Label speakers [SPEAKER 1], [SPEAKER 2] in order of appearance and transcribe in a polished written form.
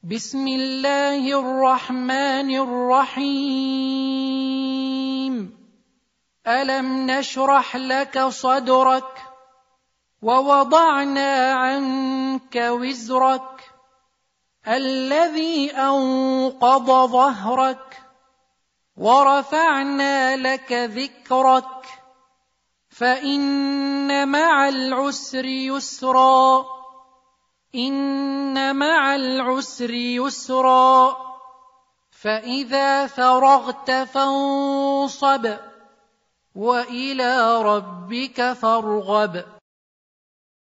[SPEAKER 1] بسم الله الرحمن الرحيم. ألم نشرح لك صدرك ووضعنا عنك وزرك الذي أنقض ظهرك ورفعنا لك ذكرك فإن مع العسر يسرا إن مع العسر يسرا فإذا فرغت فانصب وإلى ربك فارغب.